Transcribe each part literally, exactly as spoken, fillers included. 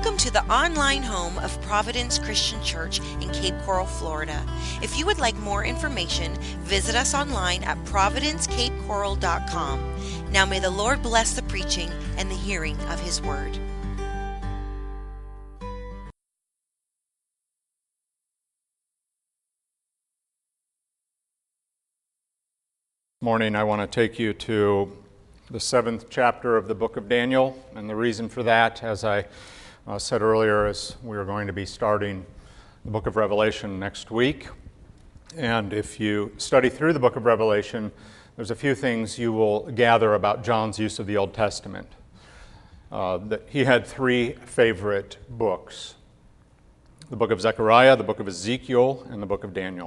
Welcome to the online home of Providence Christian Church in Cape Coral, Florida. If you would like more information, visit us online at providence cape coral dot com. Now may the Lord bless the preaching and the hearing of His word. Morning, I want to take you to the seventh chapter of the book of Daniel, and the reason for that, as I uh, said earlier, is we are going to be starting the book of Revelation next week. And if you study through the book of Revelation, there's a few things you will gather about John's use of the Old Testament. Uh, that he had three favorite books: the book of Zechariah, the book of Ezekiel, and the book of Daniel.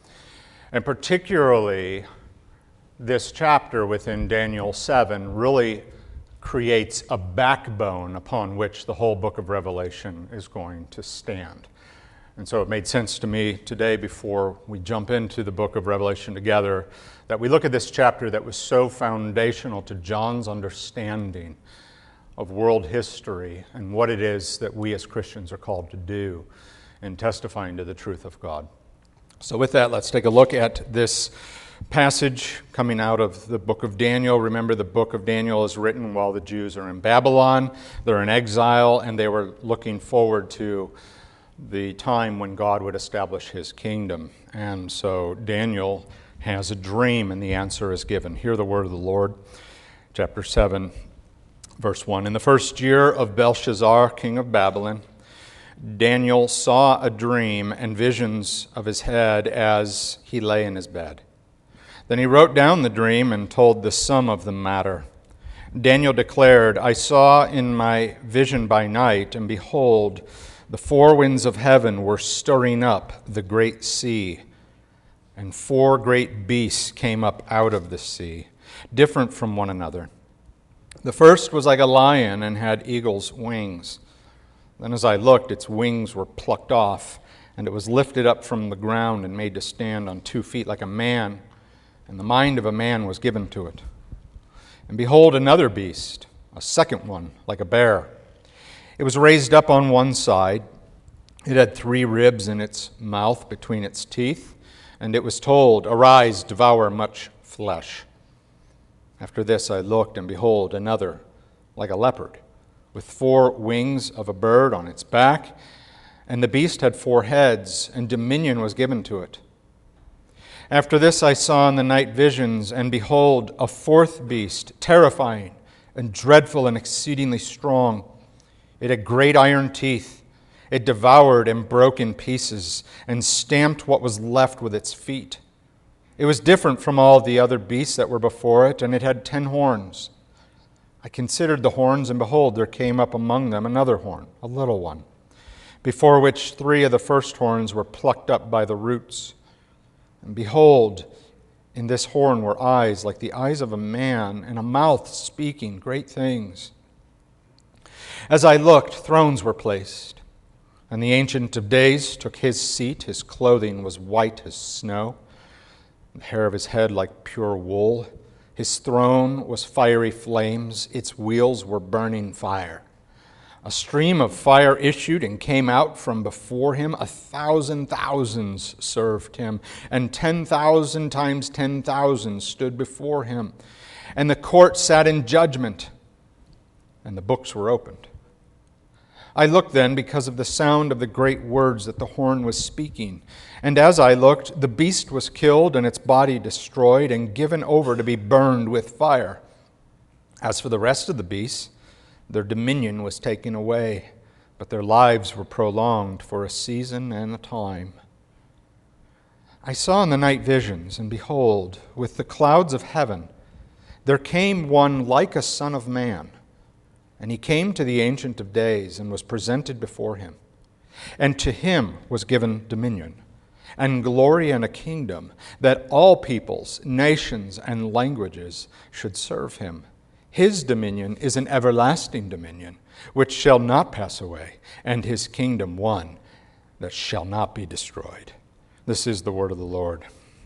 And particularly, this chapter within Daniel seven really creates a backbone upon which the whole book of Revelation is going to stand. And so it made sense to me today, before we jump into the book of Revelation together, that we look at this chapter that was so foundational to John's understanding of world history and what it is that we as Christians are called to do in testifying to the truth of God. So with that, let's take a look at this passage coming out of the book of Daniel. Remember, the book of Daniel is written while the Jews are in Babylon. They're in exile, and they were looking forward to the time when God would establish His kingdom. And so Daniel has a dream, and the answer is given. Hear the word of the Lord. Chapter seven, verse one. In the first year of Belshazzar, king of Babylon, Daniel saw a dream and visions of his head as he lay in his bed. Then he wrote down the dream and told the sum of the matter. Daniel declared, I saw in my vision by night, and behold, the four winds of heaven were stirring up the great sea, and four great beasts came up out of the sea, different from one another. The first was like a lion and had eagle's wings. Then as I looked, its wings were plucked off, and it was lifted up from the ground and made to stand on two feet like a man, and the mind of a man was given to it. And behold, another beast, a second one, like a bear. It was raised up on one side. It had three ribs in its mouth between its teeth, and it was told, Arise, devour much flesh. After this I looked, and behold, another, like a leopard, with four wings of a bird on its back, and the beast had four heads, and dominion was given to it. After this I saw in the night visions, and behold, a fourth beast, terrifying and dreadful and exceedingly strong. It had great iron teeth. It devoured and broke in pieces, and stamped what was left with its feet. It was different from all the other beasts that were before it, and it had ten horns. I considered the horns, and behold, there came up among them another horn, a little one, before which three of the first horns were plucked up by the roots. And behold, in this horn were eyes like the eyes of a man, and a mouth speaking great things. As I looked, thrones were placed, and the Ancient of Days took his seat. His clothing was white as snow, the hair of his head like pure wool. His throne was fiery flames, its wheels were burning fire. A stream of fire issued and came out from before him. A thousand thousands served him, and ten thousand times ten thousand stood before him. And the court sat in judgment, and the books were opened. I looked then because of the sound of the great words that the horn was speaking. And as I looked, the beast was killed, and its body destroyed, and given over to be burned with fire. As for the rest of the beasts, their dominion was taken away, but their lives were prolonged for a season and a time. I saw in the night visions, and behold, with the clouds of heaven, there came one like a son of man. And he came to the Ancient of Days, and was presented before him. And to him was given dominion, and glory, and a kingdom, that all peoples, nations, and languages should serve him. His dominion is an everlasting dominion, which shall not pass away, and his kingdom one that shall not be destroyed. This is the word of the Lord.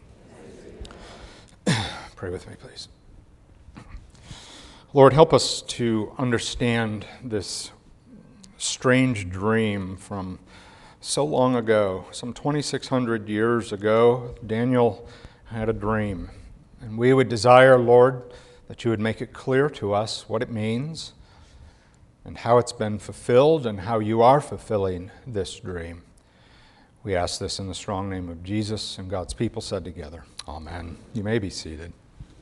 Pray with me, please. Lord, help us to understand this strange dream from so long ago, some twenty-six hundred years ago. Daniel had a dream, and we would desire, Lord, that you would make it clear to us what it means and how it's been fulfilled and how you are fulfilling this dream. We ask this in the strong name of Jesus, and God's people said together, Amen. You may be seated.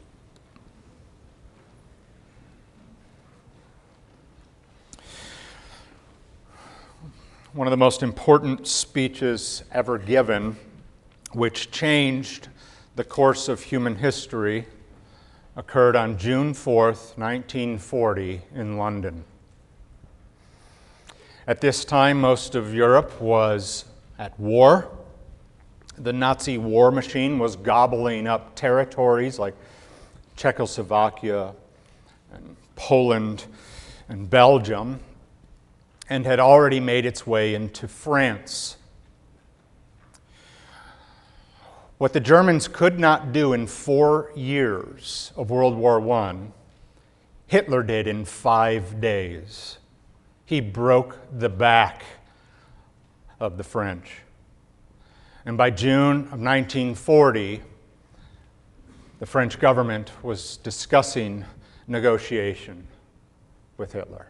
One of the most important speeches ever given, which changed the course of human history, occurred on June fourth, nineteen forty, in London. At this time, most of Europe was at war. The Nazi war machine was gobbling up territories like Czechoslovakia and Poland and Belgium, and had already made its way into France. What the Germans could not do in four years of World War One, Hitler did in five days. He broke the back of the French. And by June of nineteen forty, the French government was discussing negotiation with Hitler.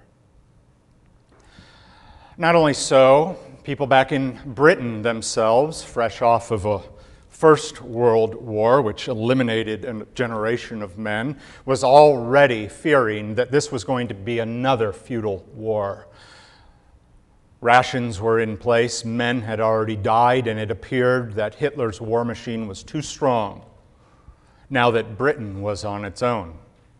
Not only so, people back in Britain themselves, fresh off of a First World War, which eliminated a generation of men, was already fearing that this was going to be another futile war. Rations were in place, men had already died, and it appeared that Hitler's war machine was too strong now that Britain was on its own.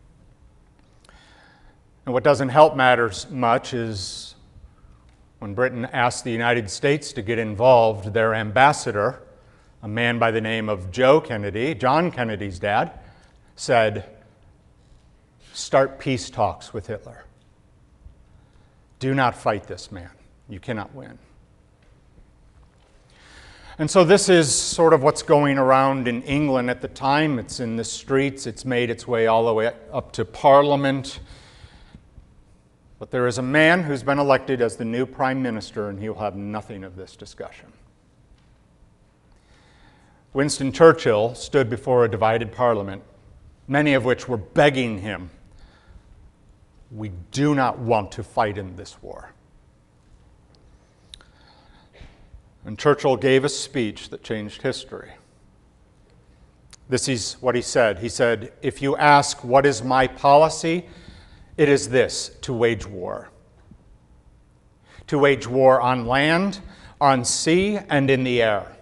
And what doesn't help matters much is when Britain asked the United States to get involved, their ambassador, a man by the name of Joe Kennedy, John Kennedy's dad, said, "Start peace talks with Hitler. Do not fight this man. You cannot win." And so this is sort of what's going around in England at the time. It's in the streets. It's made its way all the way up to Parliament. But there is a man who's been elected as the new prime minister, and he will have nothing of this discussion. Winston Churchill stood before a divided parliament, many of which were begging him, "We do not want to fight in this war." And Churchill gave a speech that changed history. This is what he said. He said, "If you ask, what is my policy? It is this, to wage war. To wage war on land, on sea, and in the air.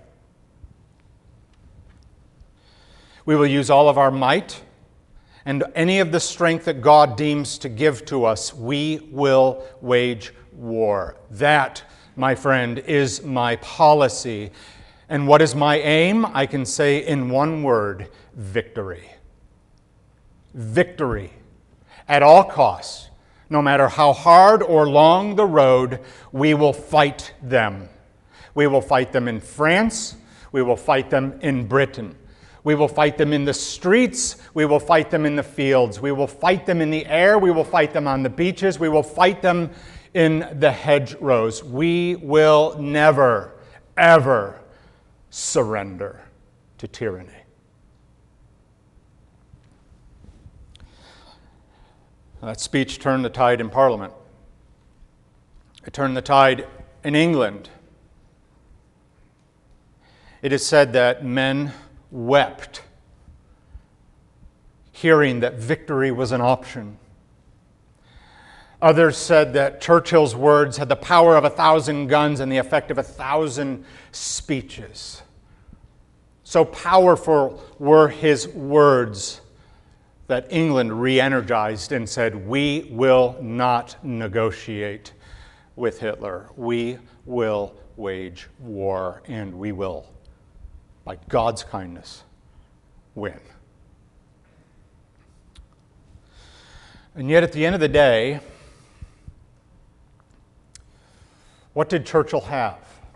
We will use all of our might and any of the strength that God deems to give to us. We will wage war. That, my friend, is my policy. And what is my aim? I can say in one word, victory. Victory. At all costs, no matter how hard or long the road, we will fight them. We will fight them in France. We will fight them in Britain. We will fight them in the streets. We will fight them in the fields. We will fight them in the air. We will fight them on the beaches. We will fight them in the hedgerows. We will never, ever surrender to tyranny. That speech turned the tide in Parliament. It turned the tide in England. It is said that men wept, hearing that victory was an option. Others said that Churchill's words had the power of a thousand guns and the effect of a thousand speeches. So powerful were his words that England re-energized and said, "We will not negotiate with Hitler. We will wage war, and we will, by God's kindness, win." And yet at the end of the day, what did Churchill have?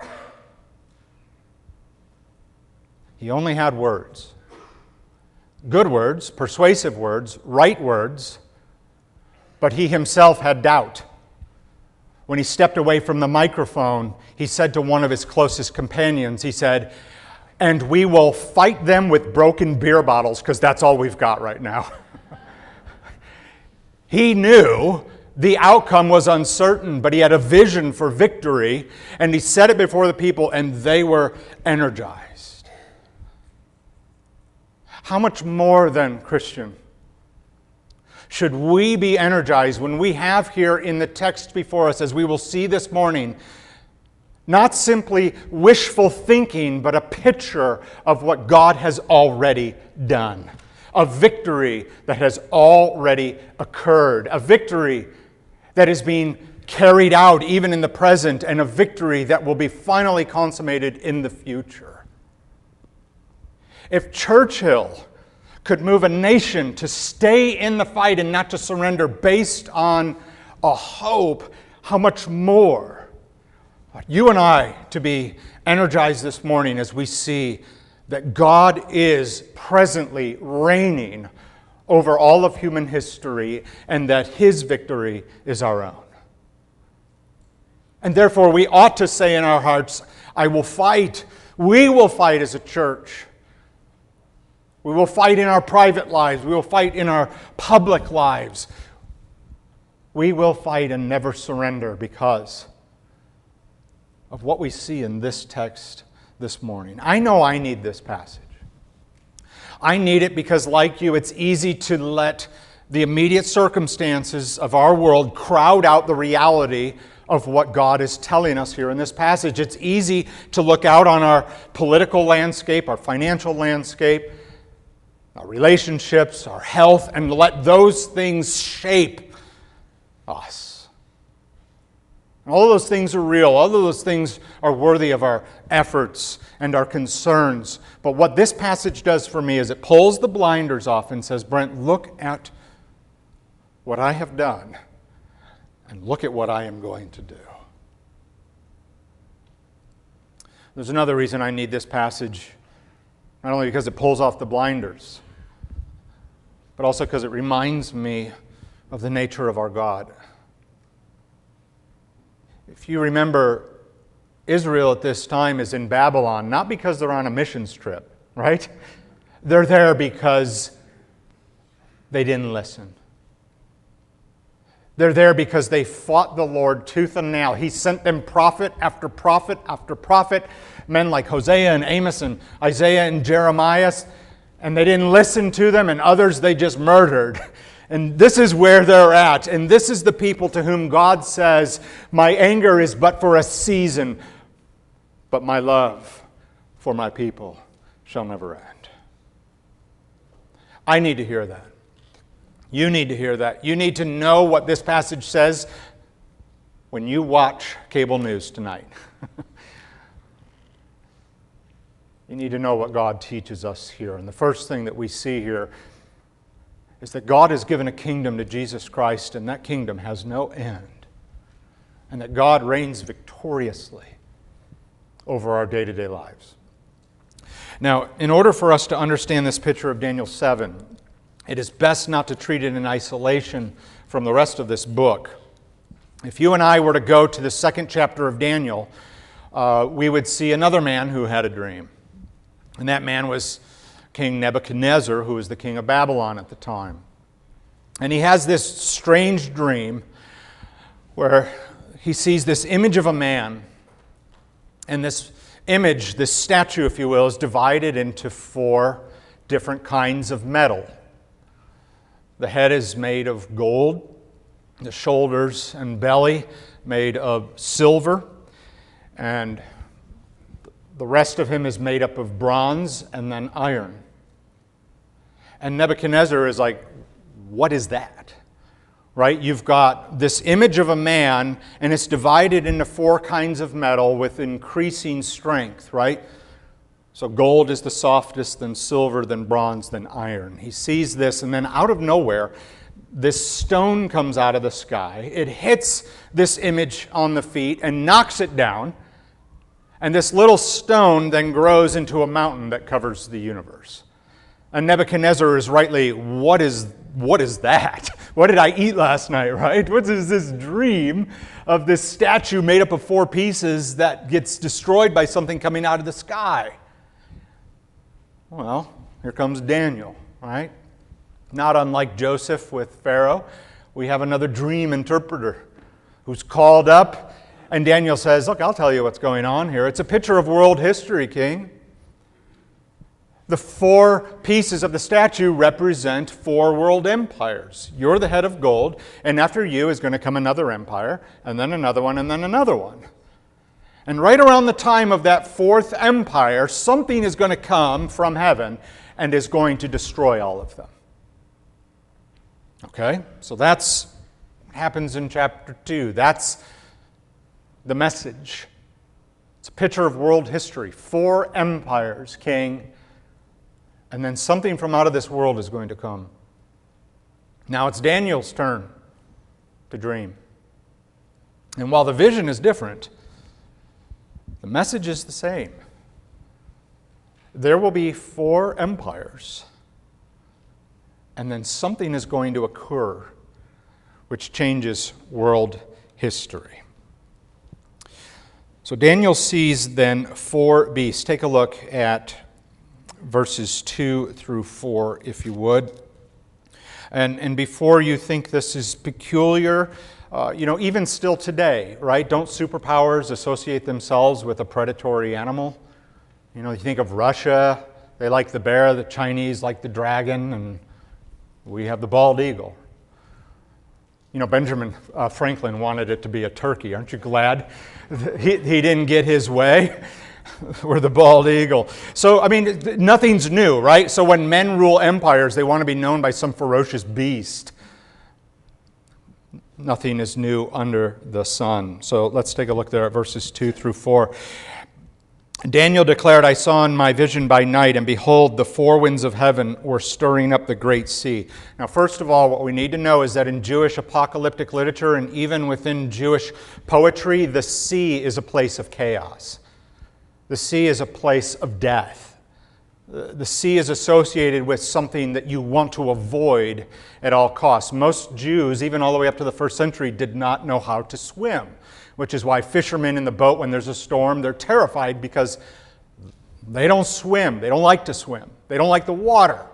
He only had words. Good words, persuasive words, right words, but he himself had doubt. when he stepped away from the microphone, he said to one of his closest companions, he said, "And we will fight them with broken beer bottles because that's all we've got right now." He knew the outcome was uncertain, but he had a vision for victory, and he said it before the people, and they were energized. How much more then, Christian, should we be energized when we have here in the text before us, as we will see this morning, not simply wishful thinking, but a picture of what God has already done. A victory that has already occurred. A victory that is being carried out even in the present, and a victory that will be finally consummated in the future. If Churchill could move a nation to stay in the fight and not to surrender based on a hope, how much more ought you and I to be energized this morning as we see that God is presently reigning over all of human history, and that His victory is our own. And therefore we ought to say in our hearts, I will fight. We will fight as a church. We will fight in our private lives. We will fight in our public lives. We will fight and never surrender because of what we see in this text this morning. I know I need this passage. I need it because, like you, it's easy to let the immediate circumstances of our world crowd out the reality of what God is telling us here in this passage. It's easy to look out on our political landscape, our financial landscape, our relationships, our health, and let those things shape us. All of those things are real. All of those things are worthy of our efforts and our concerns. But what this passage does for me is it pulls the blinders off and says, Brent, look at what I have done and look at what I am going to do. There's another reason I need this passage, not only because it pulls off the blinders, but also because it reminds me of the nature of our God. If you remember, Israel at this time is in Babylon, not because they're on a missions trip, right? They're there because they didn't listen. They're there because they fought the Lord tooth and nail. He sent them prophet after prophet after prophet, men like Hosea and Amos and Isaiah and Jeremiah, and they didn't listen to them, and others they just murdered. And this is where they're at. And this is the people to whom God says, my anger is but for a season, but my love for my people shall never end. I need to hear that. You need to hear that. You need to know what this passage says when you watch cable news tonight. You need to know what God teaches us here. And the first thing that we see here is that God has given a kingdom to Jesus Christ, and that kingdom has no end. And that God reigns victoriously over our day-to-day lives. Now, in order for us to understand this picture of Daniel seven, it is best not to treat it in isolation from the rest of this book. If you and I were to go to the second chapter of Daniel, uh, we would see another man who had a dream. And that man was King Nebuchadnezzar, who was the king of Babylon at the time. And he has this strange dream where he sees this image of a man, and this image, this statue, if you will, is divided into four different kinds of metal. The head is made of gold, the shoulders and belly made of silver, and the rest of him is made up of bronze and then iron. And Nebuchadnezzar is like, what is that? Right? You've got this image of a man, and it's divided into four kinds of metal with increasing strength, right? So gold is the softest, then silver, then bronze, then iron. He sees this, and then out of nowhere, this stone comes out of the sky. It hits this image on the feet and knocks it down. And this little stone then grows into a mountain that covers the universe. And Nebuchadnezzar is rightly, what is, what is that? What did I eat last night, right? What is this dream of this statue made up of four pieces that gets destroyed by something coming out of the sky? Well, here comes Daniel, right? Not unlike Joseph with Pharaoh, we have another dream interpreter who's called up, and Daniel says, look, I'll tell you what's going on here. It's a picture of world history, King. The four pieces of the statue represent four world empires. You're the head of gold, and after you is going to come another empire, and then another one, and then another one. And right around the time of that fourth empire, something is going to come from heaven and is going to destroy all of them. Okay? So that's what happens in chapter two. That's the message. It's a picture of world history. Four empires, King. And then something from out of this world is going to come. Now it's Daniel's turn to dream. And while the vision is different, the message is the same. There will be four empires, and then something is going to occur which changes world history. So Daniel sees then four beasts. Take a look at verses two through four, if you would. And, and before you think this is peculiar, uh, you know, even still today, right? Don't superpowers associate themselves with a predatory animal? You know, you think of Russia, they like the bear, the Chinese like the dragon, and we have the bald eagle. You know, Benjamin uh, Franklin wanted it to be a turkey. Aren't you glad he, he didn't get his way? Or the bald eagle. So, I mean, nothing's new, right? So when men rule empires, they want to be known by some ferocious beast. Nothing is new under the sun. So let's take a look there at verses two through four. Daniel declared, I saw in my vision by night, and behold, the four winds of heaven were stirring up the great sea. Now, first of all, what we need to know is that in Jewish apocalyptic literature and even within Jewish poetry, the sea is a place of chaos. The sea is a place of death. The sea is associated with something that you want to avoid at all costs. Most Jews, even all the way up to the first century, did not know how to swim, which is why fishermen in the boat, when there's a storm, they're terrified because they don't swim. They don't like to swim. They don't like the water.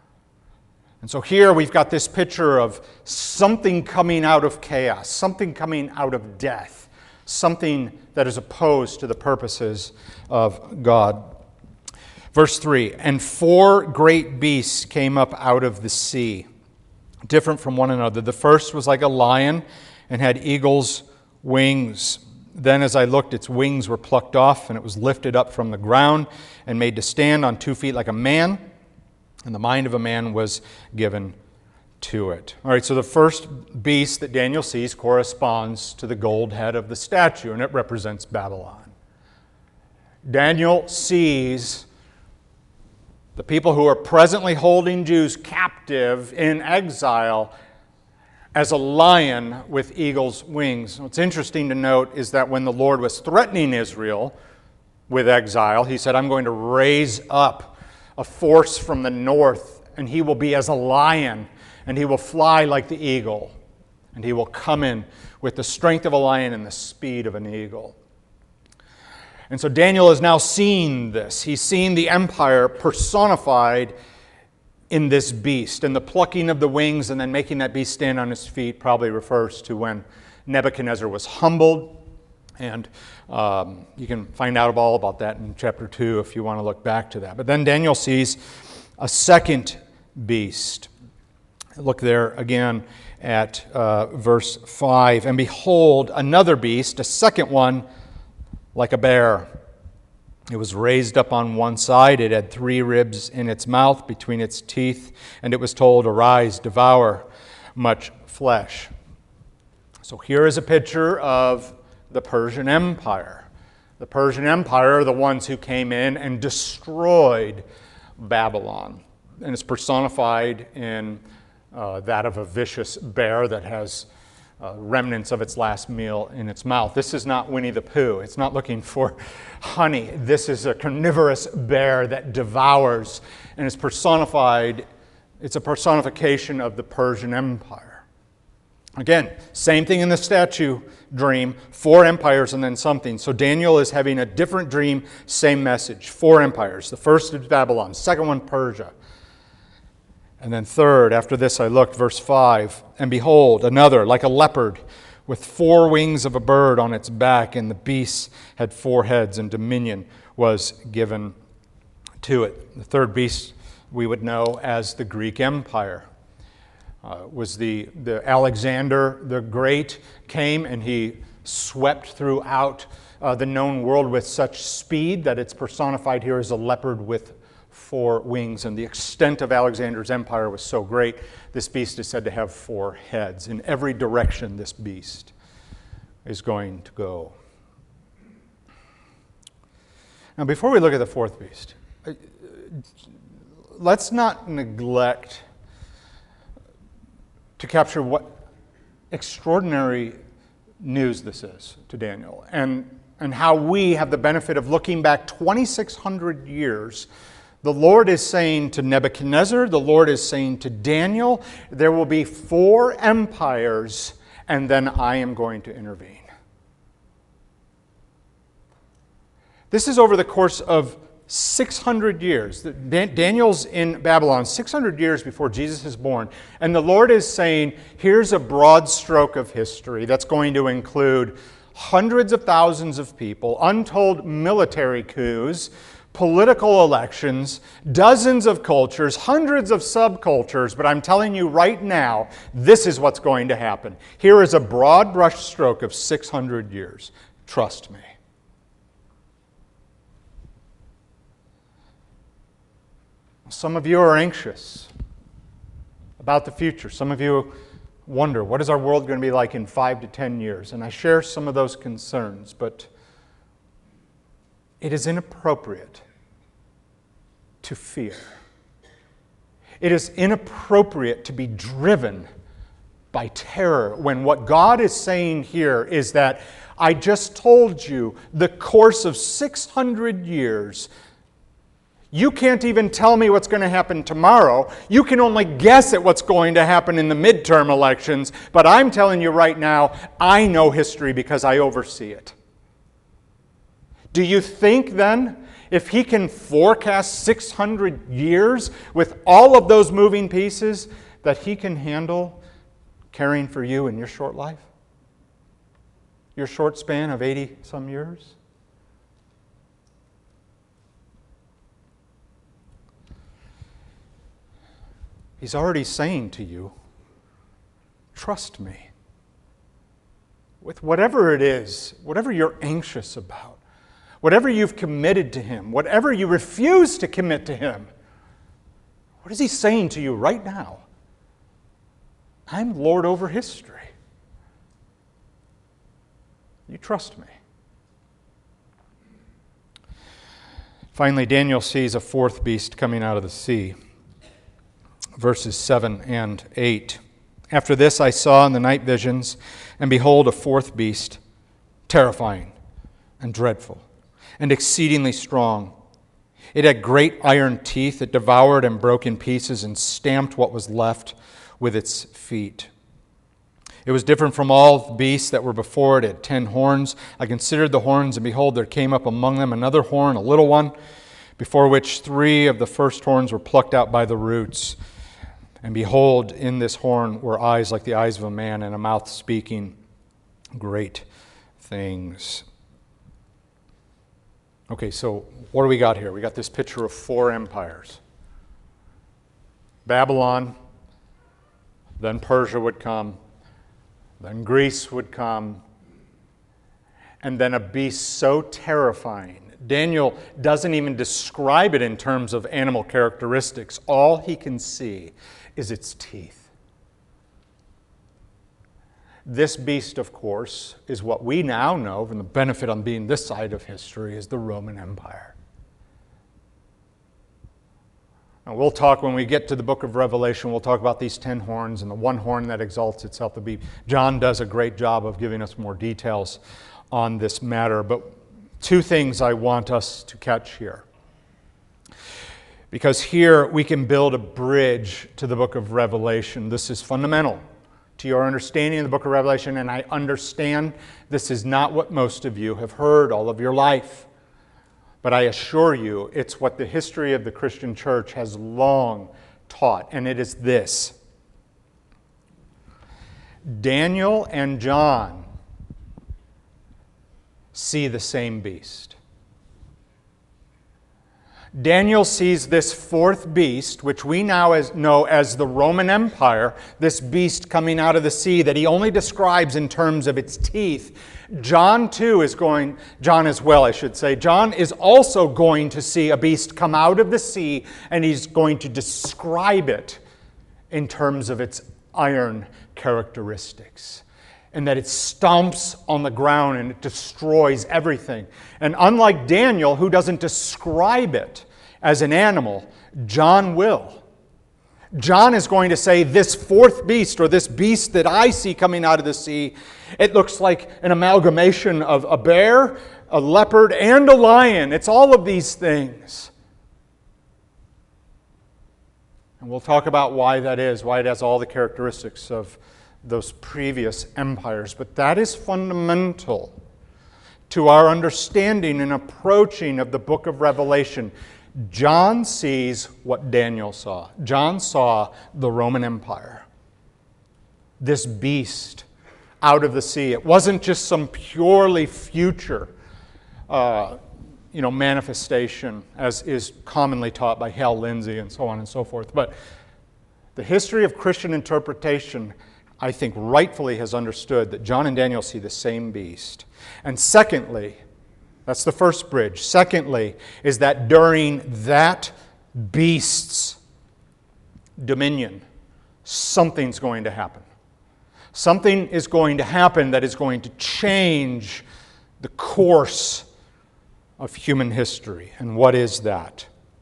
And so here we've got this picture of something coming out of chaos, something coming out of death, something that is opposed to the purposes of God. Verse three, and four great beasts came up out of the sea, different from one another. The first was like a lion and had eagle's wings. Then as I looked, its wings were plucked off, and it was lifted up from the ground and made to stand on two feet like a man, and the mind of a man was given to it. All right, so the first beast that Daniel sees corresponds to the gold head of the statue, and it represents Babylon. Daniel sees the people who are presently holding Jews captive in exile as a lion with eagle's wings. What's interesting to note is that when the Lord was threatening Israel with exile, he said, I'm going to raise up a force from the north, and he will be as a lion, and he will fly like the eagle, and he will come in with the strength of a lion and the speed of an eagle. And so Daniel has now seen this. He's seen the empire personified in this beast. And the plucking of the wings and then making that beast stand on his feet probably refers to when Nebuchadnezzar was humbled. And um, you can find out all about that in chapter two if you want to look back to that. But then Daniel sees a second beast. Look there again at uh, verse five. And behold, another beast, a second one, like a bear. It was raised up on one side. It had three ribs in its mouth between its teeth. And it was told, arise, devour much flesh. So here is a picture of the Persian Empire. The Persian Empire are the ones who came in and destroyed Babylon. And it's personified in uh, that of a vicious bear that has uh, remnants of its last meal in its mouth. This is not Winnie the Pooh. It's not looking for honey. This is a carnivorous bear that devours and is personified. It's a personification of the Persian Empire. Again, same thing in the statue dream, four empires and then something. So Daniel is having a different dream, same message. Four empires. The first is Babylon, second one Persia. And then third, after this I looked, verse five, and behold, another, like a leopard, with four wings of a bird on its back, and the beast had four heads, and dominion was given to it. The third beast we would know as the Greek Empire. Uh, was the, the Alexander the Great came and he swept throughout uh, the known world with such speed that it's personified here as a leopard with four wings. And the extent of Alexander's empire was so great, this beast is said to have four heads. In every direction this beast is going to go. Now, before we look at the fourth beast, let's not neglect to capture what extraordinary news this is to Daniel, and, and how we have the benefit of looking back twenty-six hundred years. The Lord is saying to Nebuchadnezzar, the Lord is saying to Daniel, there will be four empires, and then I am going to intervene. This is over the course of six hundred years. Daniel's in Babylon six hundred years before Jesus is born. And the Lord is saying, here's a broad stroke of history that's going to include hundreds of thousands of people, untold military coups, political elections, dozens of cultures, hundreds of subcultures. But I'm telling you right now, this is what's going to happen. Here is a broad brush stroke of six hundred years. Trust me. Some of you are anxious about the future. Some of you wonder, what is our world going to be like in five to ten years? And I share some of those concerns, but it is inappropriate to fear. It is inappropriate to be driven by terror when what God is saying here is that I just told you the course of six hundred years. You can't even tell me what's going to happen tomorrow. You can only guess at what's going to happen in the midterm elections. But I'm telling you right now, I know history because I oversee it. Do you think then, if he can forecast six hundred years with all of those moving pieces, that he can handle caring for you in your short life? Your short span of eighty some years? He's already saying to you, trust me. With whatever it is, whatever you're anxious about, whatever you've committed to Him, whatever you refuse to commit to Him, what is He saying to you right now? I'm Lord over history. You trust me. Finally, Daniel sees a fourth beast coming out of the sea. Verses seven and eight. After this I saw in the night visions, and behold, a fourth beast, terrifying and dreadful, and exceedingly strong. It had great iron teeth that devoured and broke in pieces and stamped what was left with its feet. It was different from all the beasts that were before it. It had ten horns. I considered the horns, and behold, there came up among them another horn, a little one, before which three of the first horns were plucked out by the roots. And behold, in this horn were eyes like the eyes of a man, and a mouth speaking great things. Okay, so what do we got here? We got this picture of four empires. Babylon, then Persia would come, then Greece would come, and then a beast so terrifying. Daniel doesn't even describe it in terms of animal characteristics. All he can see is its teeth. This beast, of course, is what we now know from the benefit on being this side of history is the Roman Empire. And we'll talk when we get to the book of Revelation, we'll talk about these ten horns and the one horn that exalts itself to be. John does a great job of giving us more details on this matter. But two things I want us to catch here. Because here we can build a bridge to the book of Revelation. This is fundamental to your understanding of the book of Revelation, and I understand this is not what most of you have heard all of your life. But I assure you, it's what the history of the Christian church has long taught, and it is this. Daniel and John see the same beast. Daniel sees this fourth beast, which we now as, know as the Roman Empire, this beast coming out of the sea that he only describes in terms of its teeth. John too is going, John as well I should say, John is also going to see a beast come out of the sea, and he's going to describe it in terms of its iron characteristics. And that it stomps on the ground and it destroys everything. And unlike Daniel, who doesn't describe it as an animal, John will. John is going to say, this fourth beast, or this beast that I see coming out of the sea, it looks like an amalgamation of a bear, a leopard, and a lion. It's all of these things. And we'll talk about why that is, why it has all the characteristics of those previous empires. But that is fundamental to our understanding and approaching of the book of Revelation. John sees what Daniel saw. John saw the Roman Empire. This beast out of the sea. It wasn't just some purely future uh, you know, manifestation, as is commonly taught by Hal Lindsey and so on and so forth. But the history of Christian interpretation, I think, rightfully has understood that John and Daniel see the same beast. And secondly, that's the first bridge. Secondly, is that during that beast's dominion, something's going to happen. Something is going to happen that is going to change the course of human history. And what is that?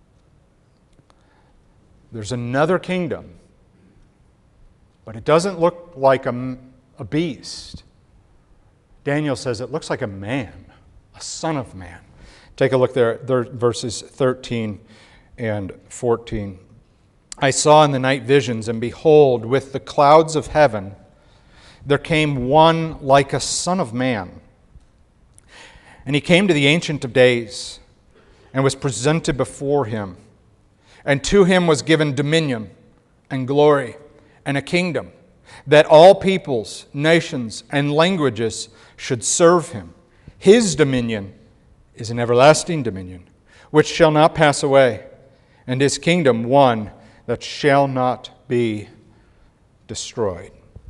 There's another kingdom, but it doesn't look like a, a beast. Daniel says it looks like a man, a son of man. Take a look there, there verses thirteen and fourteen. I saw in the night visions, and behold, with the clouds of heaven, there came one like a son of man. And he came to the Ancient of Days, and was presented before him. And to him was given dominion and glory and a kingdom, that all peoples, nations, and languages should serve him. His dominion is an everlasting dominion, which shall not pass away, and his kingdom one that shall not be destroyed.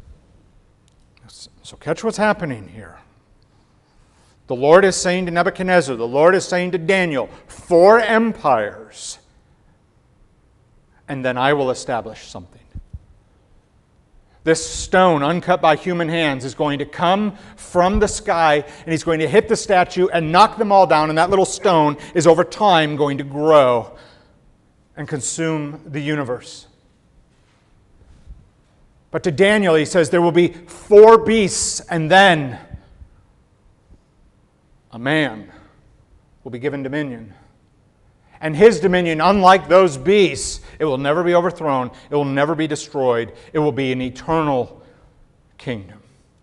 So catch what's happening here. The Lord is saying to Nebuchadnezzar, the Lord is saying to Daniel, four empires, and then I will establish something. This stone, uncut by human hands, is going to come from the sky, and he's going to hit the statue and knock them all down, and that little stone is over time going to grow and consume the universe. But to Daniel, he says there will be four beasts, and then a man will be given dominion. And his dominion, unlike those beasts, it will never be overthrown. It will never be destroyed. It will be an eternal kingdom.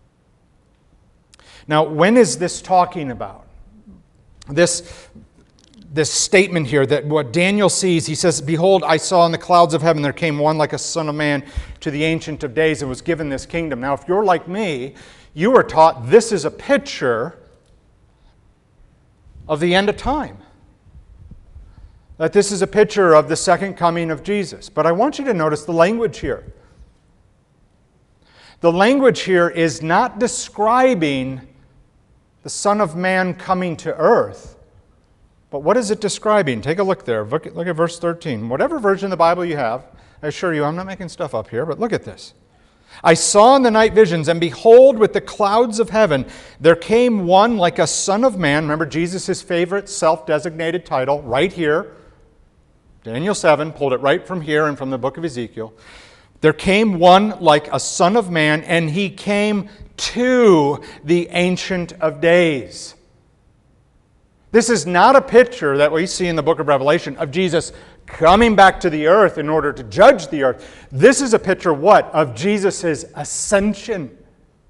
Now, when is this talking about? This, this statement here that what Daniel sees, he says, behold, I saw in the clouds of heaven there came one like a son of man to the Ancient of Days and was given this kingdom. Now, if you're like me, you were taught this is a picture of the end of time. That this is a picture of the second coming of Jesus. But I want you to notice the language here. The language here is not describing the Son of Man coming to earth. But what is it describing? Take a look there. Look at, look at verse thirteen. Whatever version of the Bible you have, I assure you I'm not making stuff up here, but look at this. I saw in the night visions, and behold, with the clouds of heaven, there came one like a son of man. Remember Jesus' favorite self-designated title right here. Daniel seven, pulled it right from here and from the book of Ezekiel. There came one like a son of man, and he came to the Ancient of Days. This is not a picture that we see in the book of Revelation of Jesus coming back to the earth in order to judge the earth. This is a picture, what? Of Jesus' ascension. Do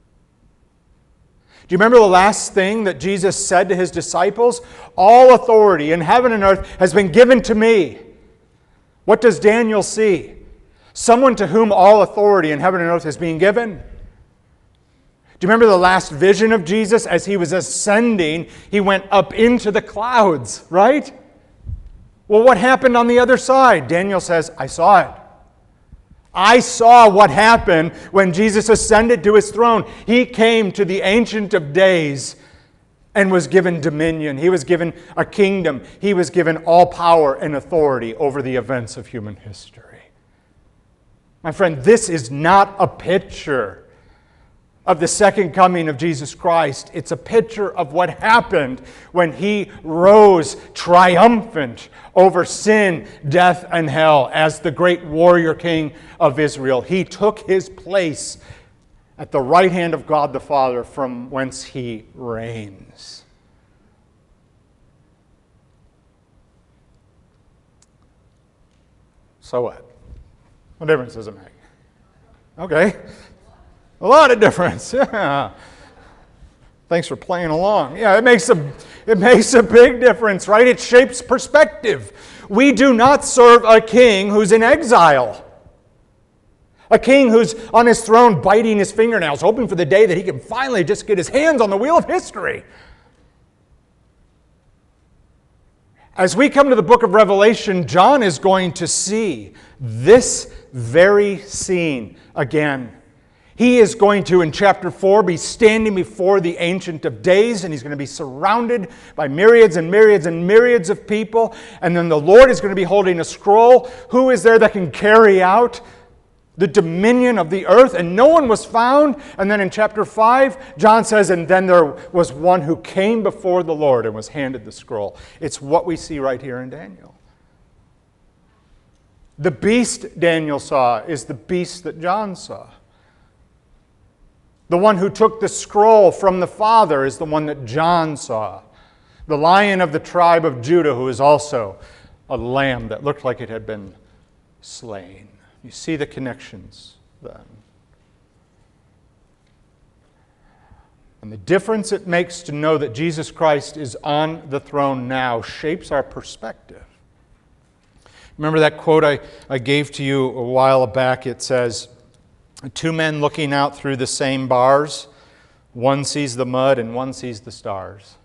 you remember the last thing that Jesus said to his disciples? All authority in heaven and earth has been given to me. What does Daniel see? Someone to whom all authority in heaven and earth is being given. Do you remember the last vision of Jesus? As he was ascending, he went up into the clouds, right? Well, what happened on the other side? Daniel says, I saw it. I saw what happened when Jesus ascended to his throne. He came to the Ancient of Days and was given dominion. He was given a kingdom. He was given all power and authority over the events of human history. My friend, this is not a picture of the second coming of Jesus Christ. It's a picture of what happened when he rose triumphant over sin, death, and hell as the great warrior king of Israel. He took his place at the right hand of God the Father, from whence he reigns. So what? What difference does it make? Okay. A lot of difference. Yeah. Thanks for playing along. Yeah, it makes a it makes a big difference, right? It shapes perspective. We do not serve a king who's in exile. A king who's on his throne biting his fingernails, hoping for the day that he can finally just get his hands on the wheel of history. As we come to the book of Revelation, John is going to see this very scene again. He is going to, in chapter four, be standing before the Ancient of Days, and he's going to be surrounded by myriads and myriads and myriads of people. And then the Lord is going to be holding a scroll. Who is there that can carry out the dominion of the earth? And no one was found. And then in chapter five, John says, and then there was one who came before the Lord and was handed the scroll. It's what we see right here in Daniel. The beast Daniel saw is the beast that John saw. The one who took the scroll from the Father is the one that John saw. The Lion of the tribe of Judah, who is also a lamb that looked like it had been slain. You see the connections then. And the difference it makes to know that Jesus Christ is on the throne now shapes our perspective. Remember that quote I, I gave to you a while back? It says, two men looking out through the same bars, one sees the mud and one sees the stars.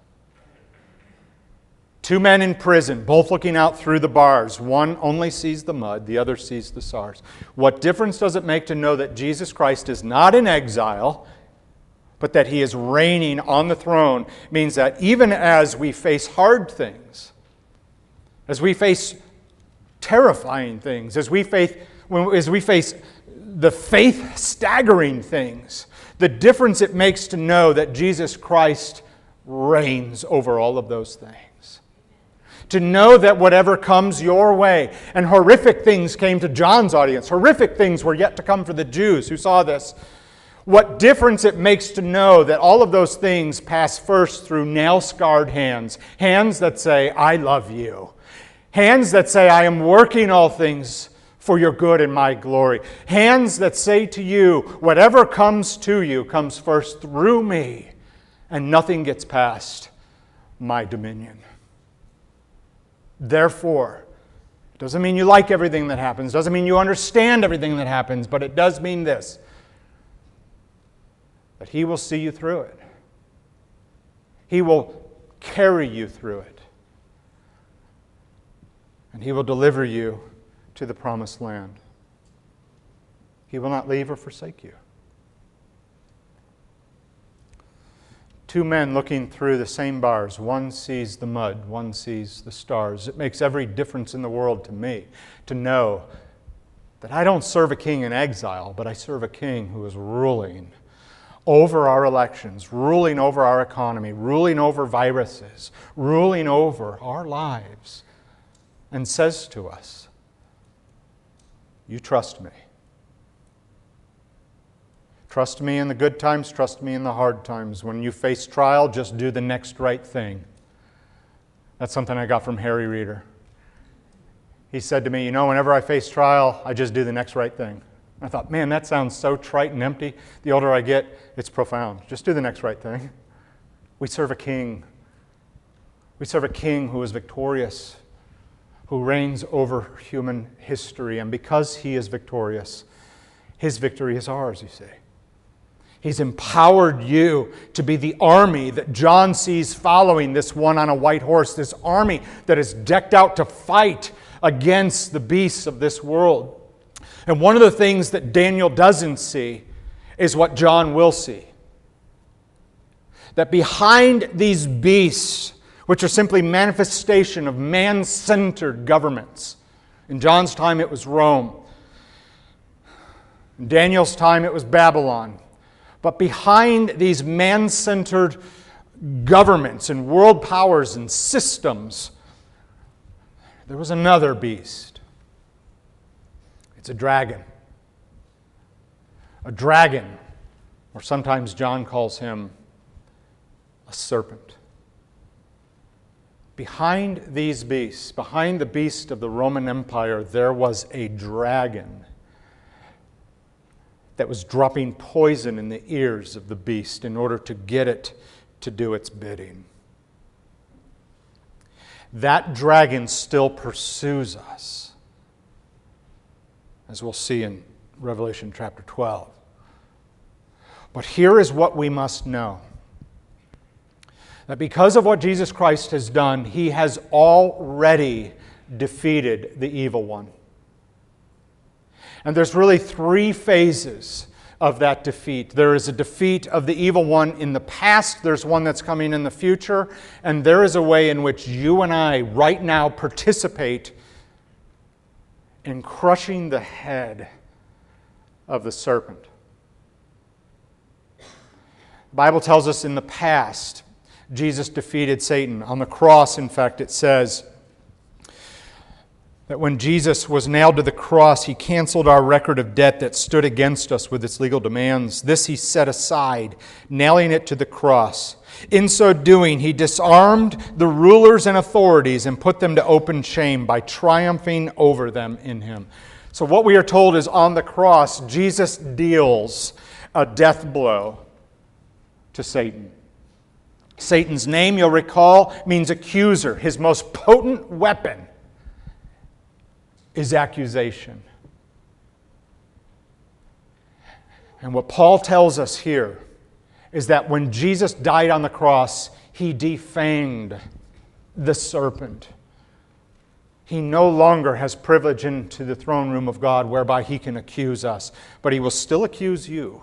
Two men in prison, both looking out through the bars. One only sees the mud, the other sees the stars. What difference does it make to know that Jesus Christ is not in exile, but that he is reigning on the throne? It means that even as we face hard things, as we face terrifying things, as we face, as we face the faith-staggering things, the difference it makes to know that Jesus Christ reigns over all of those things. To know that whatever comes your way, and horrific things came to John's audience, horrific things were yet to come for the Jews who saw this. What difference it makes to know that all of those things pass first through nail-scarred hands, hands that say, I love you, hands that say, I am working all things for your good and my glory. Hands that say to you, whatever comes to you comes first through me, and nothing gets past my dominion. Therefore, it doesn't mean you like everything that happens, doesn't mean you understand everything that happens, but it does mean this, that he will see you through it. He will carry you through it. And he will deliver you to the promised land. He will not leave or forsake you. Two men looking through the same bars. One sees the mud, one sees the stars. It makes every difference in the world to me to know that I don't serve a king in exile, but I serve a king who is ruling over our elections, ruling over our economy, ruling over viruses, ruling over our lives. and says to us, you trust me. Trust me in the good times, trust me in the hard times. When you face trial, just do the next right thing. That's something I got from Harry Reeder. He said to me, you know, whenever I face trial, I just do the next right thing. I thought, man, that sounds so trite and empty. The older I get, it's profound. Just do the next right thing. We serve a king. We serve a king who is victorious, who reigns over human history. And because he is victorious, his victory is ours, you see. He's empowered you to be the army that John sees following this one on a white horse, this army that is decked out to fight against the beasts of this world. And one of the things that Daniel doesn't see is what John will see. That behind these beasts, which are simply manifestation of man-centered governments, in John's time it was Rome. In Daniel's time it was Babylon. But behind these man-centered governments and world powers and systems, there was another beast. It's a dragon. A dragon, or sometimes John calls him a serpent. Behind these beasts, behind the beast of the Roman Empire, there was a dragon that was dropping poison in the ears of the beast in order to get it to do its bidding. That dragon still pursues us, as we'll see in Revelation chapter twelve. But here is what we must know. That because of what Jesus Christ has done, He has already defeated the evil one. And there's really three phases of that defeat. There is a defeat of the evil one in the past, there's one that's coming in the future, and there is a way in which you and I right now participate in crushing the head of the serpent. The Bible tells us in the past, Jesus defeated Satan. On the cross, in fact, it says that when Jesus was nailed to the cross, He canceled our record of debt that stood against us with its legal demands. This He set aside, nailing it to the cross. In so doing, He disarmed the rulers and authorities and put them to open shame by triumphing over them in Him. So what we are told is on the cross, Jesus deals a death blow to Satan. Satan's name, you'll recall, means accuser. His most potent weapon is accusation. And what Paul tells us here is that when Jesus died on the cross, He defanged the serpent. He no longer has privilege into the throne room of God whereby He can accuse us, but He will still accuse you.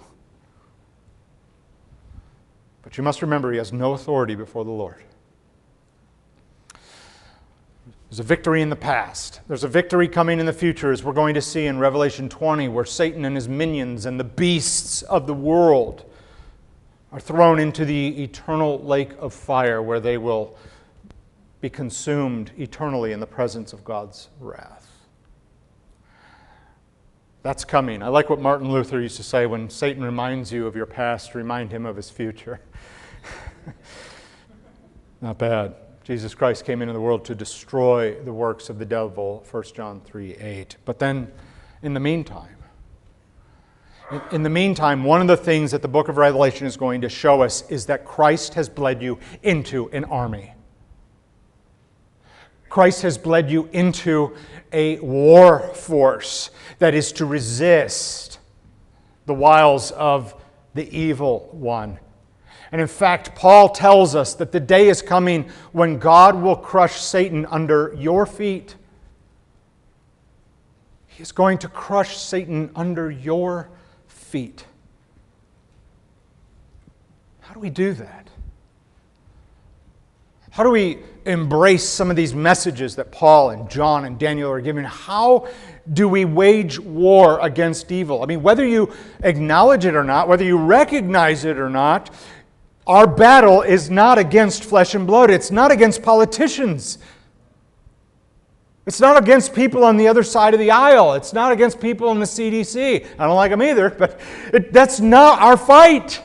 But you must remember, He has no authority before the Lord. There's a victory in the past. There's a victory coming in the future, as we're going to see in Revelation twenty, where Satan and his minions and the beasts of the world are thrown into the eternal lake of fire, where they will be consumed eternally in the presence of God's wrath. That's coming. I like what Martin Luther used to say: when Satan reminds you of your past, remind him of his future. Not bad. Jesus Christ came into the world to destroy the works of the devil, First John three eight. But then, in the meantime, in, in the meantime, one of the things that the book of Revelation is going to show us is that Christ has bled you into an army. Christ has bled you into a war force that is to resist the wiles of the evil one. And in fact, Paul tells us that the day is coming when God will crush Satan under your feet. He is going to crush Satan under your feet. How do we do that? How do we embrace some of these messages that Paul and John and Daniel are giving? How do we wage war against evil? I mean, whether you acknowledge it or not, whether you recognize it or not, our battle is not against flesh and blood. It's not against politicians. It's not against people on the other side of the aisle. It's not against people in the C D C. I don't like them either, but it, that's not our fight.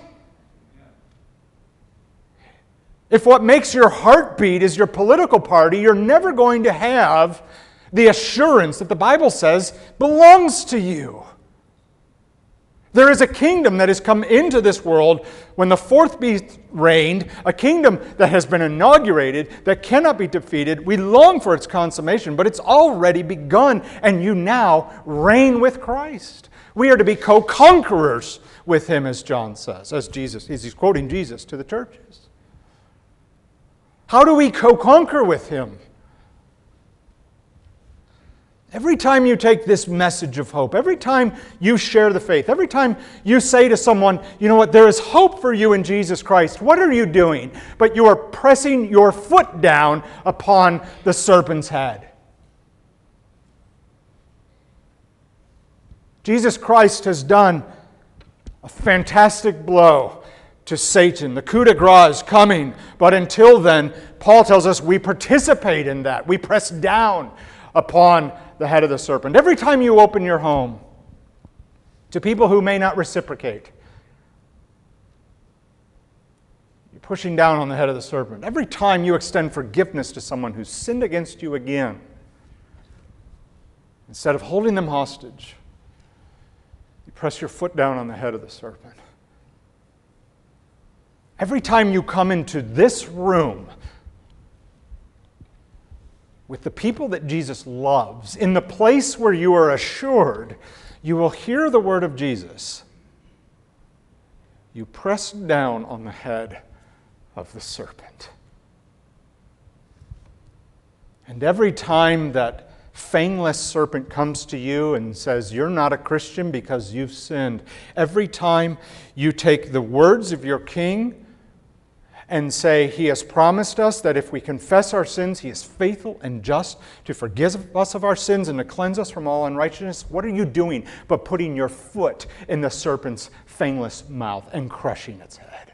If what makes your heart beat is your political party, you're never going to have the assurance that the Bible says belongs to you. There is a kingdom that has come into this world when the fourth beast reigned, a kingdom that has been inaugurated, that cannot be defeated. We long for its consummation, but it's already begun, and you now reign with Christ. We are to be co-conquerors with Him, as John says, as Jesus, he's quoting Jesus to the churches. How do we co-conquer with Him? Every time you take this message of hope, every time you share the faith, every time you say to someone, you know what, there is hope for you in Jesus Christ, what are you doing? But you are pressing your foot down upon the serpent's head. Jesus Christ has done a fantastic blow to Satan. The coup de grace is coming, but until then, Paul tells us we participate in that. We press down upon the head of the serpent. Every time you open your home to people who may not reciprocate, you're pushing down on the head of the serpent. Every time you extend forgiveness to someone who's sinned against you again, instead of holding them hostage, you press your foot down on the head of the serpent. Every time you come into this room with the people that Jesus loves, in the place where you are assured you will hear the word of Jesus, you press down on the head of the serpent. And every time that fangless serpent comes to you and says, you're not a Christian because you've sinned, every time you take the words of your King and say, He has promised us that if we confess our sins, He is faithful and just to forgive us of our sins and to cleanse us from all unrighteousness. What are you doing but putting your foot in the serpent's fangless mouth and crushing its head?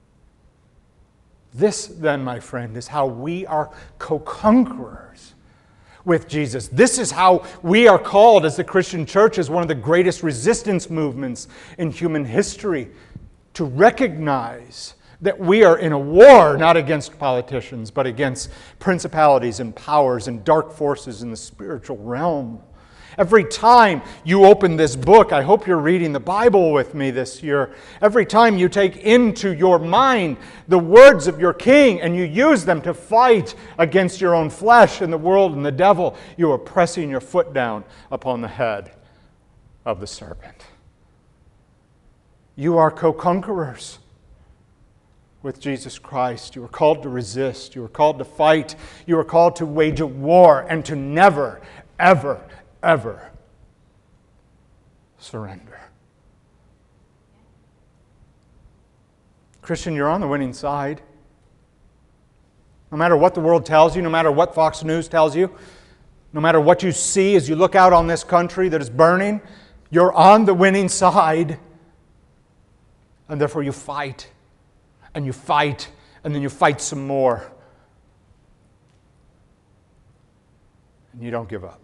This, then, my friend, is how we are co-conquerors with Jesus. This is how we are called as the Christian church, as one of the greatest resistance movements in human history, to recognize that we are in a war not against politicians, but against principalities and powers and dark forces in the spiritual realm. Every time you open this book, I hope you're reading the Bible with me this year. Every time you take into your mind the words of your King and you use them to fight against your own flesh and the world and the devil, you are pressing your foot down upon the head of the serpent. You are co-conquerors with Jesus Christ. You are called to resist. You are called to fight. You are called to wage a war and to never, ever, ever surrender. Christian, you're on the winning side. No matter what the world tells you, no matter what Fox News tells you, no matter what you see as you look out on this country that is burning, you're on the winning side. And therefore you fight. And you fight, and then you fight some more. And you don't give up.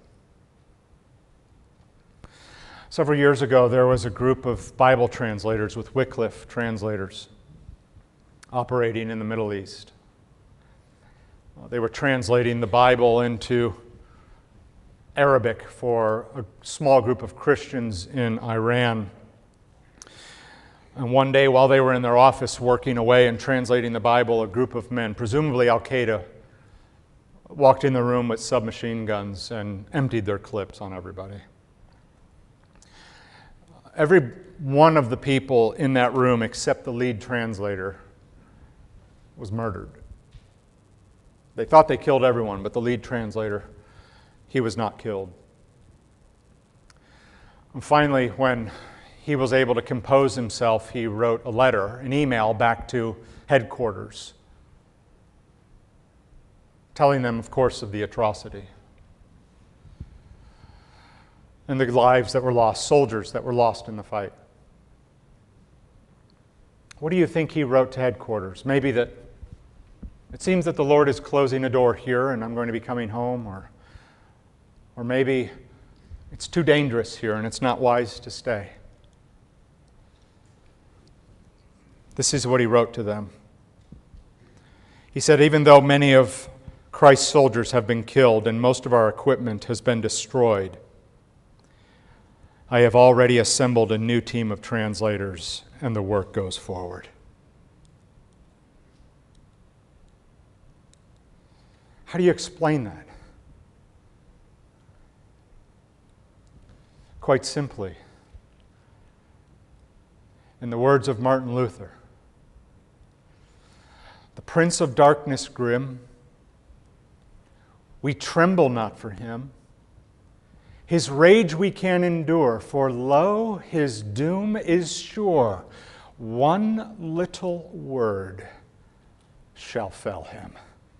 Several years ago, there was a group of Bible translators with Wycliffe translators operating in the Middle East. They were translating the Bible into Arabic for a small group of Christians in Iran. And one day, while they were in their office working away and translating the Bible, a group of men, presumably Al-Qaeda, walked in the room with submachine guns and emptied their clips on everybody. Every one of the people in that room, except the lead translator, was murdered. They thought they killed everyone, but the lead translator, he was not killed. And finally, when he was able to compose himself, he wrote a letter, an email back to headquarters, telling them, of course, of the atrocity and the lives that were lost, soldiers that were lost in the fight. What do you think he wrote to headquarters? Maybe that it seems that the Lord is closing a door here and I'm going to be coming home, or Or maybe it's too dangerous here and it's not wise to stay. This is what he wrote to them. He said, even though many of Christ's soldiers have been killed and most of our equipment has been destroyed, I have already assembled a new team of translators and the work goes forward. How do you explain that? Quite simply, in the words of Martin Luther, the prince of darkness grim, we tremble not for him. His rage we can endure, for lo, his doom is sure. One little word shall fell him.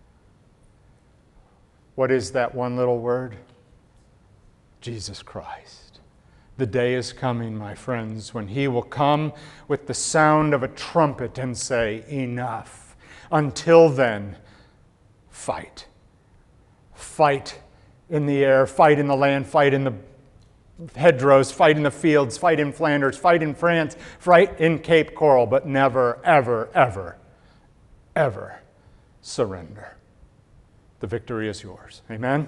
What is that one little word? Jesus Christ. The day is coming, my friends, when he will come with the sound of a trumpet and say, enough. Until then, fight. Fight in the air, fight in the land, fight in the hedgerows, fight in the fields, fight in Flanders, fight in France, fight in Cape Coral, but never, ever, ever, ever surrender. The victory is yours. Amen?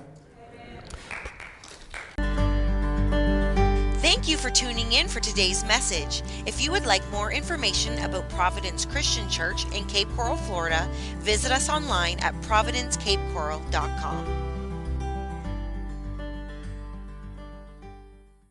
Thank you for tuning in for today's message. If you would like more information about Providence Christian Church in Cape Coral, Florida, visit us online at providence cape coral dot com.